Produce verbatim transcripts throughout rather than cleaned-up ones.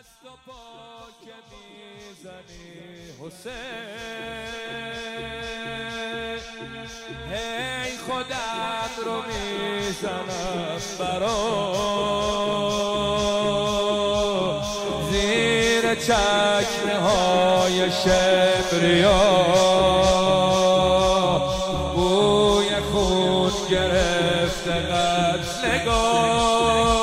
دست و پا که میزنی حسین، هی خودم رو میزنم برا زیر چکمه های شبریا، بوی خون گرفته قتلگاه،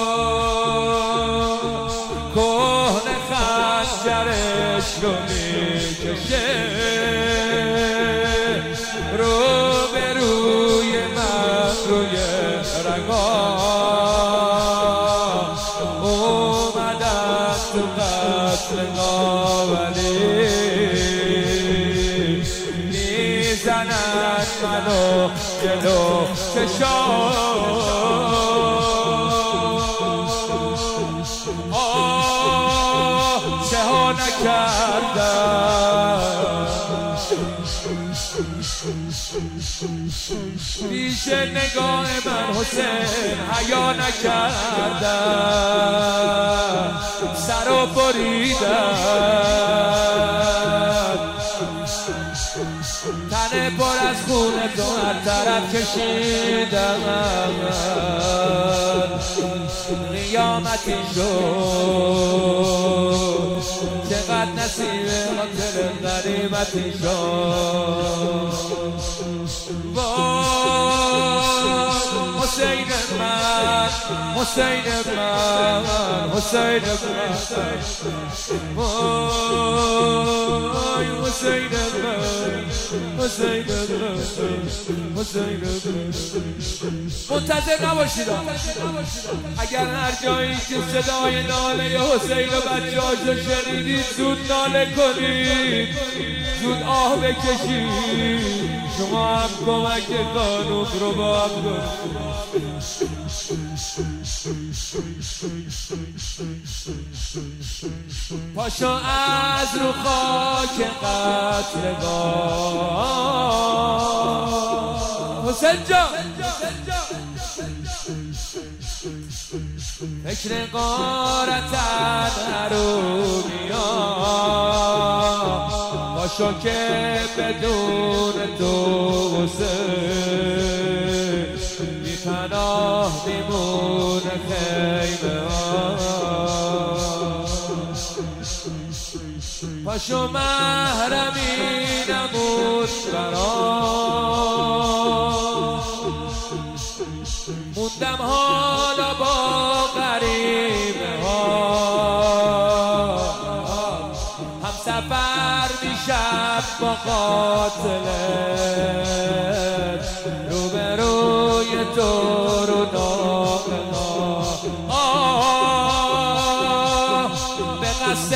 کهنه خنجرش رو میکشه رو به روی من روی رگاه، اومدن تو قتلگاه ولی میزنن منو جلو چشام. چه ها نکردم پیش نگاه من حسین، حیا نکردم سر و بریدم، تن پر از خون تو هر طرف کشیدم، قیامتی شد چقدر نصیب خاطر غریبتی شد. وای حسین من، حسین من، حسین من، وای حسین من، حسین من، حسین من. منتظر نباشید، اگر هر جایی که صدای ناله حسین و بچه‌هاشو شنیدید زود ناله کنید، زود آه بکشید، شما هم کمک قانون رو با هم کنید. پاشو از رو خاک قتلگاه حسین جان، فکر غارتن حرومیان، پاشو که بدون تو حسین بی پناه میمونه خیمه ها. پاشو محرمی نمون برام، موندم حالا با غریبه ها، هم سفر میشم با قاتلت، روبروی تو رو ناقه ها، به قصد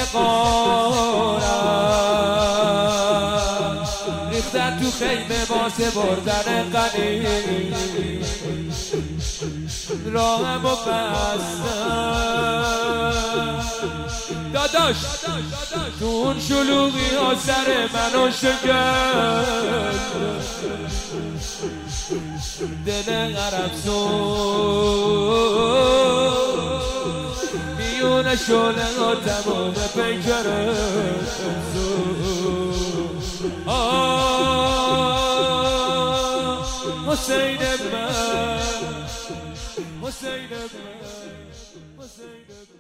قارم ریختن تو خیمه واسه بردن غنی، راهم و بستم داداش تو اون شلوغی ها سر منو شکست، دل غربسون میونه شله ها تمام پیکره. آه حسین من، حسین من، حسین من.